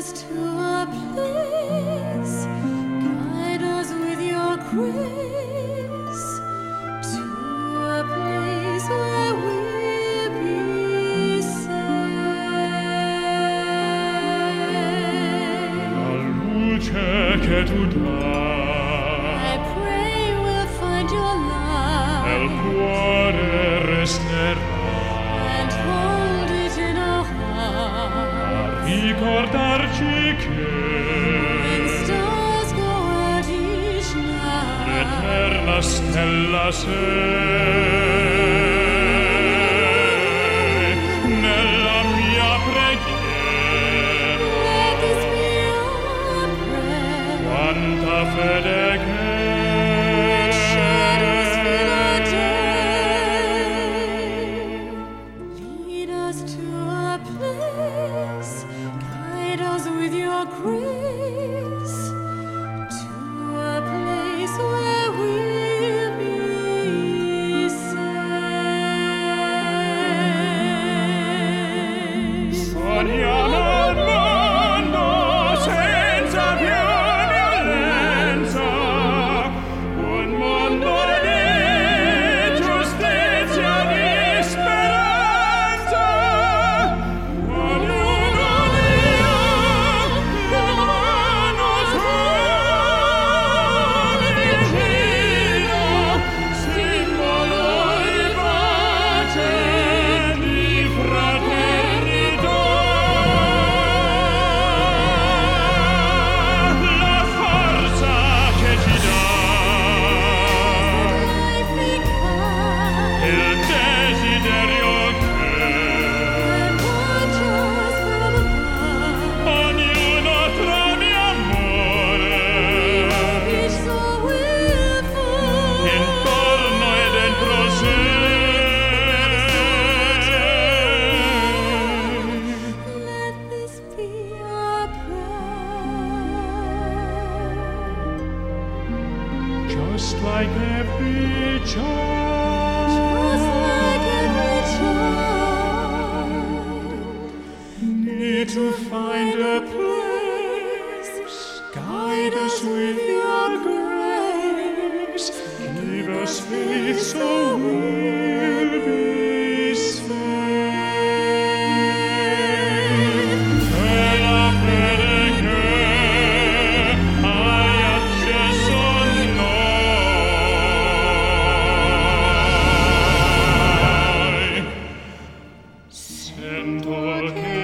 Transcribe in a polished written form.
us to a place, guide us with your grace, to a place where we'll be safe. La luce che tu dai, I pray we'll find your nel light cuore resterà, and hold it in our heart. a ricordarci che When stars go out each night, l'eterna stella sei. Nella mia preghiera, let this be our prayer. quanta fede che Shadows fill our day. Lead us to a place, guide us with your grace, to a place where we'll be safe. sogniamo un mondo senza più violenza, un mondo di giustizia e di speranza. Ognuno dia la mano sua vicino, simbolo di pace e di fraternità. La forza che ci dà Life becomes il desiderio che watch us from above. ognuno trovi amore Each soul will find. intorno e dentro sé. Let this be our prayer. Just like every Just child like every child, need to find a place, guide us with your grace, give us faith so we'll be safe. E la fede che hai acceso in noi, sento che